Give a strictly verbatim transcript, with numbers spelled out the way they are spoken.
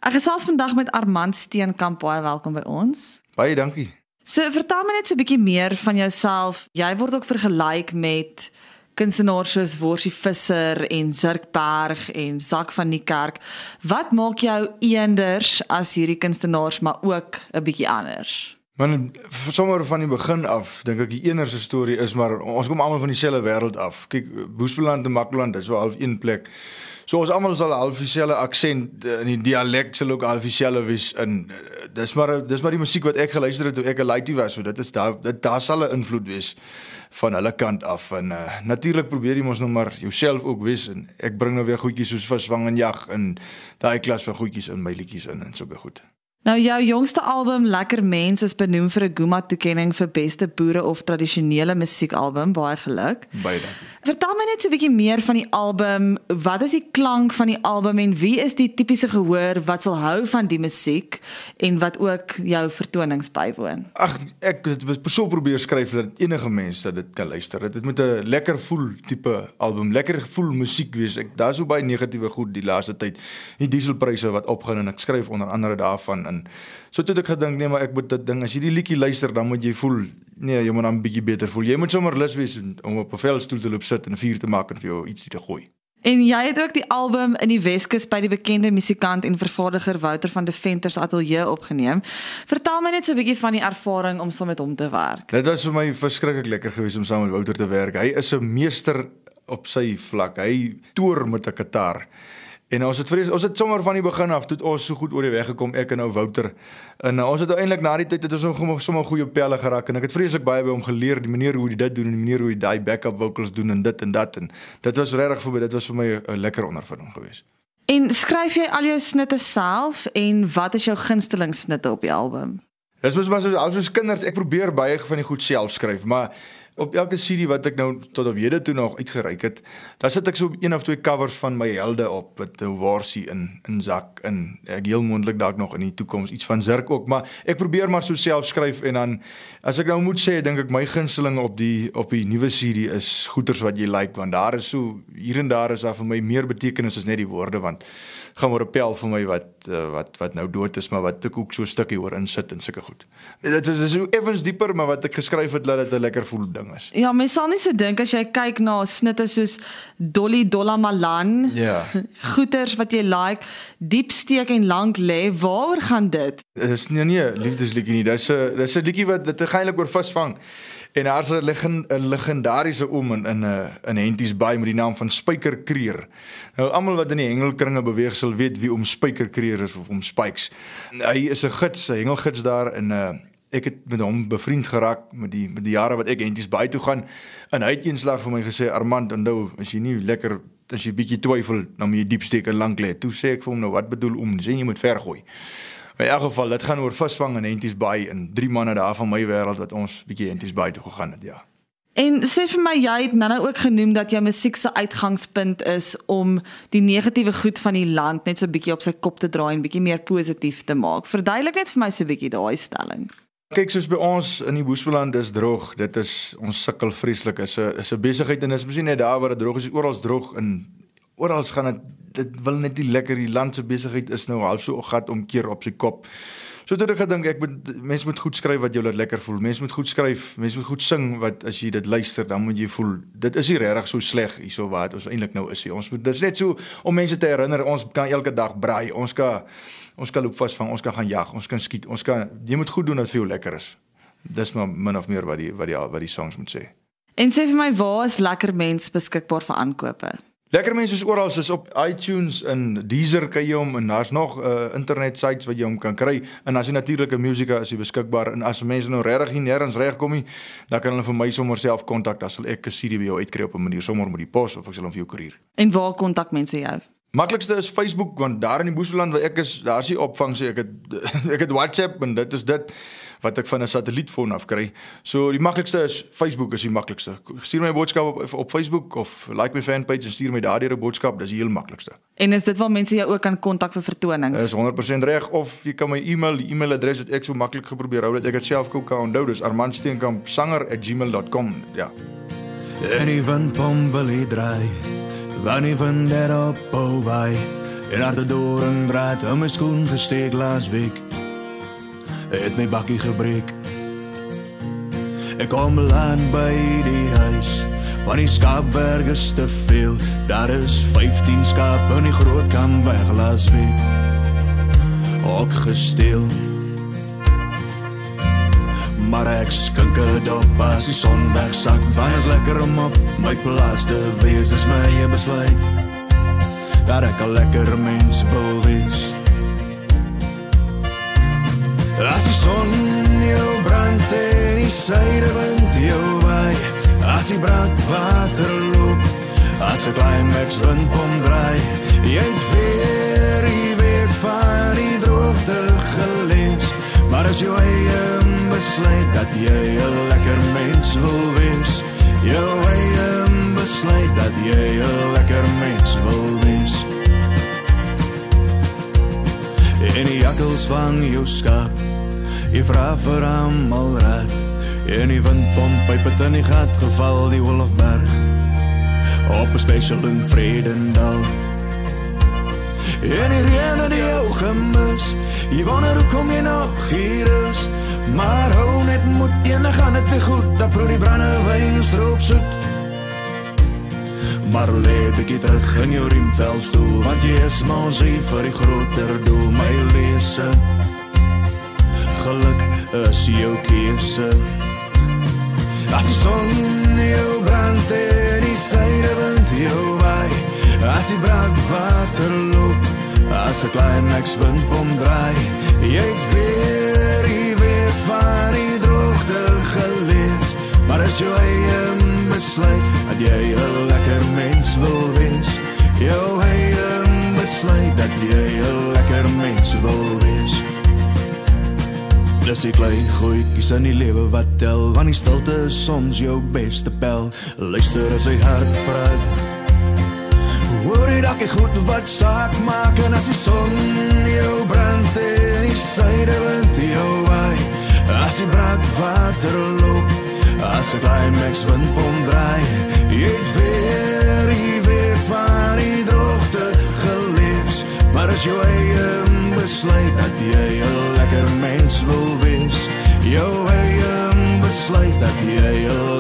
Ek gesels vandag met Armand Steenkamp, baie welkom by ons. Baie dankie. So, vertel my net so 'n bietjie meer van jouself. Jy word ook vergelyk met kunstenaars soos Worsie Visser en Zirk Berg en Zak van die Kerk. Wat maak jou eenders as hierdie kunstenaars, maar ook 'n bietjie anders? Man, sommer van die begin af, dink ek die enigste storie is maar, ons kom almal van dieselfde wêreld af. Kyk, Boesbeland en Makkeland, dis wel half een plek. So ons almal sal half dieselfde aksent en die dialek sal ook half dieselfde wees in. Dis maar dis maar die musiek wat ek geluister het toe ek 'n laaitie was, so dit is daar dit daar sal 'n invloed wees van hulle kant af. En uh, natuurlik probeer jy mos nou maar jouself ook wees, en ek bring nou weer goedjies soos visvang en jag en daai klas van goedjies in my liedjies in en so be goed. Nou, jou jongste album Lekker Mens is benoem vir 'n Guma-toekenning vir beste boere of tradisionele musiekalbum. Baie geluk. Baie dankie. Vertel my net so 'n bietjie meer van die album. Wat is die klank van die album en wie is die tipiese gehoor wat sal hou van die musiek en wat ook jou vertonings bywoon? Ag, ek het persoonlik probeer skryf dat enige mense dit kan luister. Dit moet 'n lekker voel tipe album, lekker voel musiek wees. Ek daar's so baie negatiewe goed die laaste tyd. Die dieselpryse wat opgaan en ek skryf onder andere daarvan. En so toe het ek gedink, nee, maar ek moet dit ding, as jy die liedjie luister, dan moet jy voel, nee, jy moet dan 'n bietjie beter voel. Jy moet sommer lus wees om op 'n velstoel te loop sit en 'n vuur te maak en vir jou ietsie te gooi. En jy het ook die album in die Weskus by die bekende musikant en vervaardiger Wouter van der Venter se ateljee opgeneem. Vertel my net so 'n bietjie van die ervaring om saam met hom te werk. Dit was vir my verskriklik lekker geweest om saam met Wouter te werk. Hy is 'n meester op sy vlak. Hy toer met 'n kitaar. En ons het vrees, ons het sommer van die begin af, toe ons so goed oor die weg gekom, ek en nou Wouter. En uh, ons het eintlik na die tyd het ons ook sommer goeie pelle geraak, en ek het vreeslik baie by hom geleer, die manier hoe hy dit doen, en die manier hoe hy daai backup vocals doen, en dit en dat, en dit was regtig vir my, dit was vir my 'n lekker ondervinding geweest. En skryf jy al jou snitte self, en wat is jou gunsteling snitte op die album? Dit is maar soos, as ons kinders, ek probeer baie van die goed self skryf, maar op elke C D wat ek nou tot op hede toe nog uitgereik het, daar sit ek so een of twee covers van my helde op, met Worsie in, in Zak, en ek heel moontlik dalk nog in die toekoms iets van Zirk ook, maar ek probeer maar so self skryf, en dan, as ek nou moet sê, dink ek my gunsteling op die, op die nuwe C D is Goeters wat jy like, want daar is so, hier en daar is daar vir my meer betekenis as net die woorde, want gaan maar 'n pel vir my wat, uh, wat, wat nou dood is, maar wat ek ook so 'n stukkie oor insit en sulke goed. Dit is, is effens dieper, maar wat ek geskryf het, laat dit 'n lekker voel ding is. Ja, mens sal nie so dink as jy kyk na snitte soos Dolly Dolla Malan, Ja. Goeters wat jy like, diep steek en lank lê, waaroor gaan dit? Dit is nie nee, liefdesliedjie nie. Dis 'n dis 'n liedjie wat dit eintlik oor visvang. En daar's 'n legend, 'n legendariese oom in in 'n in Henties Bay met die naam van Spyker Kreer. Nou almal wat in die hengelkringe beweeg sal weet wie oom Spyker Kreer is, of oom Spykes. Hy is 'n gids, 'n hengelgids daar, en uh, ek het met hom bevriend geraak met die met die jare wat ek Henties Bay toe gaan, en hy het eenslag vir my gesê, Armand, onthou, as jy nie lekker, as jy bietjie twyfel, dan moet jy diep steek en lank lê. Toe sê ek vir hom, nou wat bedoel oom? Sê jy moet ver gooi. Maar in elk geval, dit gaan oor visvang in Henties Bay, en drie manne daar van my wêreld wat ons bietjie Henties Bay toe gegaan het, ja. En sê vir my, jy het nou ook genoem dat jou musiek se uitgangspunt is om die negatiewe goed van die land net so 'n bietjie op sy kop te draai en bietjie meer positief te maak. Verduidelik net vir my so 'n bietjie daai stelling. Kyk, soos by ons in die Boesbeland is droog, dit is, ons sukkel vreeslik, is 'n is 'n besigheid, en is miskien net daar waar dit droog is, oral's droog, en oral's gaan dit, dit wil net nie lekker, die land se besigheid is nou half so 'n gat omkeer op sy kop. So toe het ek gedink, ek moet, mens moet goed skryf wat jou laat lekker voel, mens moet goed skryf, mens moet goed sing, wat as jy dit luister, dan moet jy voel, dit is nie regtig so sleg hierso wat ons eintlik nou is. Ons moet, dit is net so om mense te herinner, ons kan elke dag braai, ons kan ons kan loop vasvang, ons kan gaan jag, ons kan skiet, ons kan, jy moet goed doen wat vir jou lekker is. Dis maar min of meer wat die wat die wat die songs moet sê. En sê vir my, waar is Lekker Mens beskikbaar vir aankope? Lekker Mens is oral, is op iTunes en Deezer kan jy hom, en daar's nog uh, internet sites wat jy hom kan kry, en as jy natuurlike musika is hy beskikbaar, en as mense nou regtig nie nêrens reg kom nie, dan kan hulle vir my sommer self kontak, dan sal ek 'n C D by jou uitkry op 'n manier, sommer met die pos, of ek sal hom vir jou koerier. En waar kontak mense jou? Maklikste is Facebook, want daar in die Boesbeland waar ek is, daar is die opvang, so ek het ek het WhatsApp, en dit is dit wat ek van 'n satellietfoon af kry. So die maklikste is Facebook, is die maklikste. Stuur my 'n boodskap op, op Facebook, of like my fanpage en stuur my daardeur 'n boodskap, dis die heel maklikste. En is dit waar mense jou ook kan kontak vir vertonings? Dis honderd persent reg, of jy kan my e-mail, die e-mailadres het ek so maklik geprobeer hou dat ek dit self ook kan onthou, dis armand steenkamp sanger at gmail dot com, ja. En even pom wil hy draai, wanneer van daar op bouwai, En harde doringdraad in my skoen gesteek laas week, het my bakkie gebreek. Ek kom laat by die huis, want die skaapberg is te veel. Daar is vyftien skaap in die groot kam weg laas week, ook gesteel. Maar ek skink het op as die son wegsak, want is lekker om op my plaas te wees. Dis my eie besluit, dat ek 'n lekker mens wil wees. As die son jou brand en die suidewind jou waai, as die brandwater loop, as 'n climax wind kom draai, jy het weer die week van die droogte gelees. Maar as jou eie besluit dat jy 'n lekker mens wil wees, jou eie besluit dat jy 'n lekker mens wil wees. En die jakkels vang jou skaap, jy vra vir almal raad, en die windpomp het in die gat geval, die Wolfberg, op 'n special in Vredendal. En die reën het jou gemis, jy wonder hoe kom jy nog hier is, maar hou net moed, enig gaan het te goed, dat proe die brandewyn stroop soet. Maar lê bykie terug in jou riemvelstoel, want jy is mousie vir die groter doel, my lese. Geluk is jou keuse. As die son jou brand en die suidewind jou waai, as die brandwater loop, as 'n climax windpomp draai, jy het weer die week van die droogte gelees. Maar as jou eie besluit dat jy 'n lekker mens wil wees, jou eie besluit dat jy 'n lekker mens wil wees. Dis die klein goedjies in die lewe wat tel, want die stilte is soms jou beste pel. Luister as hy hard praat, hoor jy dat jy goed wat saak maak, en as die son jou brand en die suidewind jou waai, as die brandwater loop, as 'n climax windpomp draai, jy het weer die week van die droogte gelees. Maar as jou eie besluit dat jy 'n lekker mens wil wees, jou eie besluit dat jy 'n